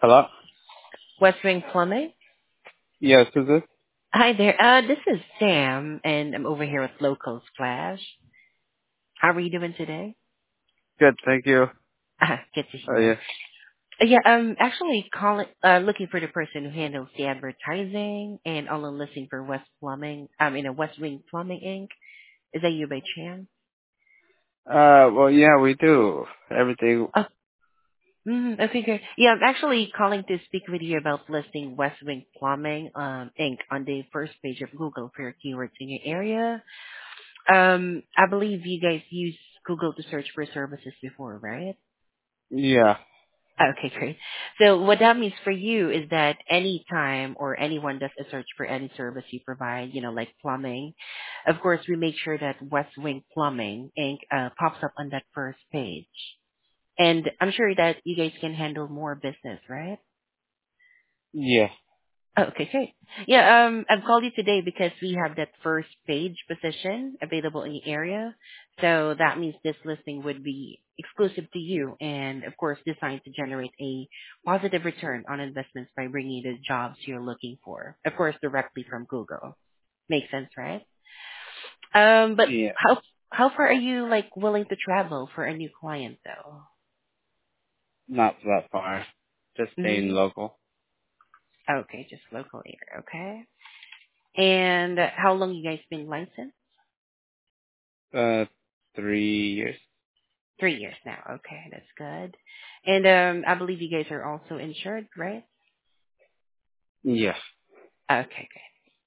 Hello? West Wing Plumbing. Yes, who's this? Hi there. This is Sam, and I'm over here with Local Splash. How are you doing today? Good, thank you. Good to Oh, hear. yeah. Yeah, I'm actually looking for the person who handles the advertising and online listing for West Plumbing. West Wing Plumbing Inc. Is that you by chance? Well, yeah, we do. Everything. Oh, okay, good. Yeah, I'm actually calling to speak with you about listing West Wing Plumbing Inc. on the first page of Google for your keywords in your area. I believe you guys use Google to search for services before, right? Yeah. Okay, great. So what that means for you is that anytime or anyone does a search for any service you provide, like plumbing, of course, we make sure that West Wing Plumbing Inc. Pops up on that first page. And I'm sure that you guys can handle more business, right? Yeah. Oh, okay, great. Yeah, I've called you today because we have that first page position available in the area. So that means this listing would be exclusive to you and, of course, designed to generate a positive return on investments by bringing you the jobs you're looking for. Of course, directly from Google. Makes sense, right? But Yeah. how far are you, willing to travel for a new client, though? Not that far. Just staying Mm-hmm. local. Okay, just local area, okay. And how long you guys been licensed? Uh, 3 years. 3 years now. Okay, that's good. And I believe you guys are also insured, right? Yeah. Okay, okay.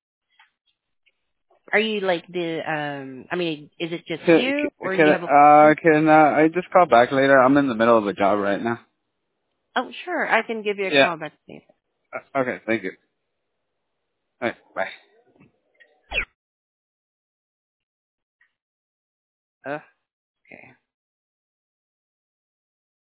Are you like the is it just you or you have a partner? Can I just call back later? I'm in the middle of a job right now. Oh, sure. I can give you a Yeah. call back later. Okay, thank you. Alright, bye. Okay.